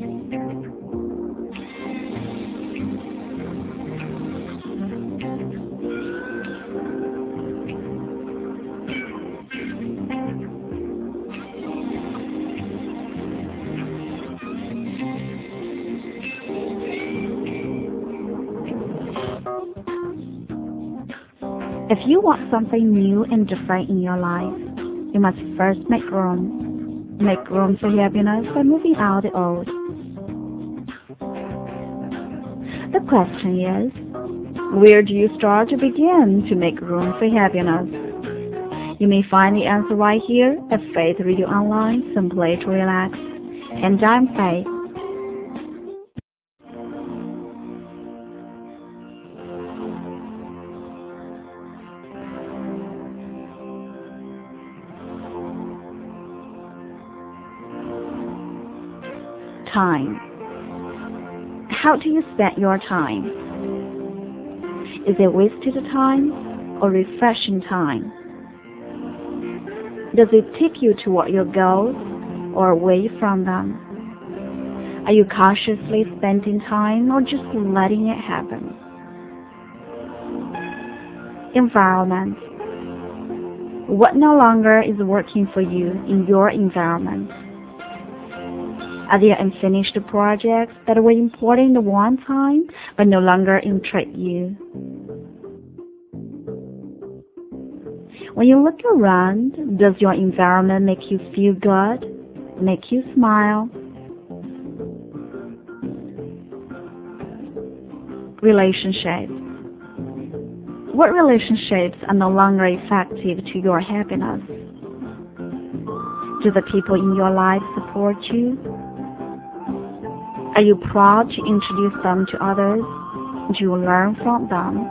If you want something new and different in your life, you must first make room. Make room for happiness by moving out the old. The question is, where do you start to begin to make room for happiness? You may find the answer right here at Faith Radio Online, simply to relax. And I'm Faith. Time. How do you spend your time? Is it wasted time or refreshing time? Does it take you toward your goals or away from them? Are you cautiously spending time or just letting it happen? Environment. What no longer is working for you in your environment? Are there unfinished projects that were important at one time but no longer interest you? When you look around, does your environment make you feel good? Make you smile? Relationships. What relationships are no longer effective to your happiness? Do the people in your life support you? Are you proud to introduce them to others? Do you learn from them?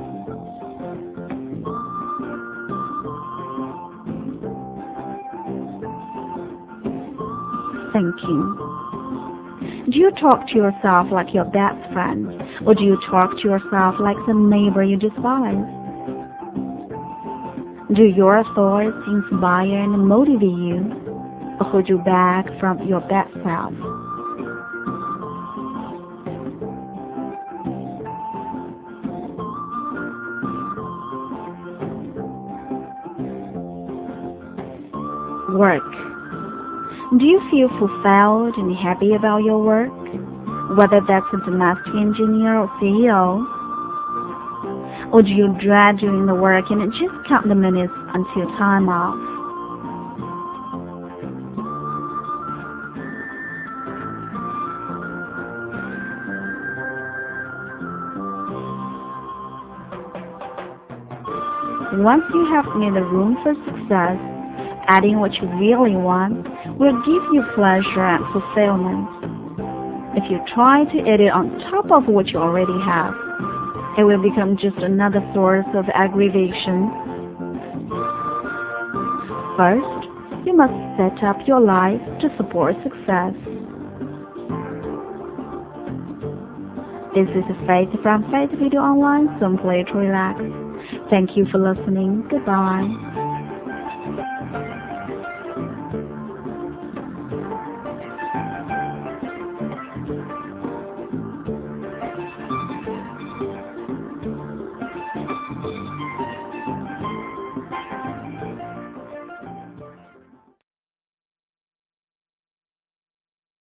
Thinking. Do you talk to yourself like your best friend, or do you talk to yourself like the neighbor you despise? Do your thoughts inspire and motivate you, or hold you back from your best self? Work. Do you feel fulfilled and happy about your work? Whether that's a domestic engineer or CEO? Or do you dread doing the work and just count the minutes until time off? Once you have made the room for success, adding what you really want will give you pleasure and fulfillment. If you try to add it on top of what you already have, it will become just another source of aggravation. First, you must set up your life to support success. This is Faith from Faith Radio Online, simply to relax. Thank you for listening. Goodbye.